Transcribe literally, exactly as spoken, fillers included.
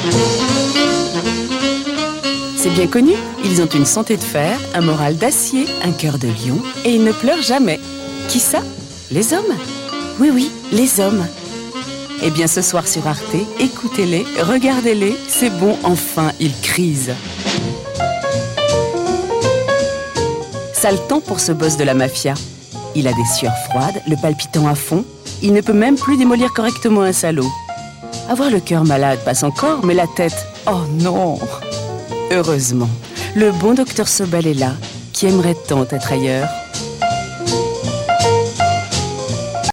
C'est bien connu, ils ont une santé de fer, un moral d'acier, un cœur de lion et ils ne pleurent jamais. Qui ça? Les hommes? Oui, oui, les hommes. Eh bien ce soir sur Arte, écoutez-les, regardez-les, c'est bon, enfin, ils crisent. Sale temps pour ce boss de la mafia. Il a des sueurs froides, le palpitant à fond. Il ne peut même plus démolir correctement un salaud. Avoir le cœur malade passe encore, mais la tête, oh non! Heureusement, le bon docteur Sobel est là, qui aimerait tant être ailleurs.